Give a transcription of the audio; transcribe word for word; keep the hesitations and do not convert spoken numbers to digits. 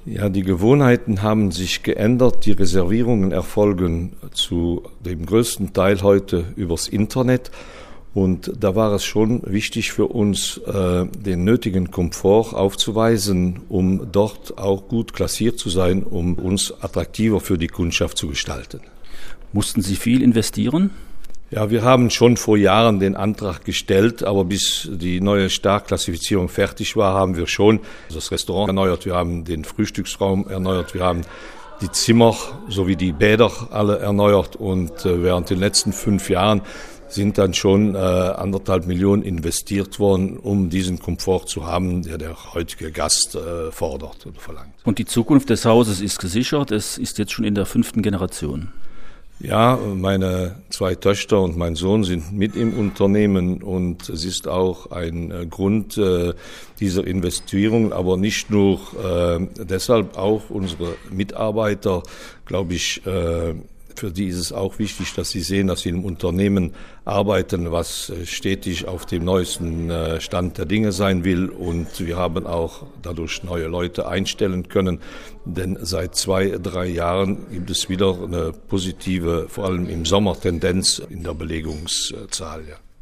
Ja, die Gewohnheiten haben sich geändert. Die Reservierungen erfolgen zu dem größten Teil heute übers Internet. Und da war es schon wichtig für uns, äh, den nötigen Komfort aufzuweisen, um dort auch gut klassiert zu sein, um uns attraktiver für die Kundschaft zu gestalten. Mussten Sie viel investieren? Ja, wir haben schon vor Jahren den Antrag gestellt, aber bis die neue Starklassifizierung fertig war, haben wir schon das Restaurant erneuert, wir haben den Frühstücksraum erneuert, wir haben die Zimmer sowie die Bäder alle erneuert und äh, während den letzten fünf Jahren sind dann schon äh, anderthalb Millionen investiert worden, um diesen Komfort zu haben, der der heutige Gast äh, fordert und verlangt. Und die Zukunft des Hauses ist gesichert, es ist jetzt schon in der fünften Generation. Ja, meine zwei Töchter und mein Sohn sind mit im Unternehmen und es ist auch ein äh, Grund äh, dieser Investierung, aber nicht nur äh, deshalb, auch unsere Mitarbeiter, glaube ich, äh, für die ist es auch wichtig, dass sie sehen, dass sie im Unternehmen arbeiten, was stetig auf dem neuesten Stand der Dinge sein will. Und wir haben auch dadurch neue Leute einstellen können. Denn seit zwei, drei Jahren gibt es wieder eine positive, vor allem im Sommer, Tendenz in der Belegungszahl. Ja.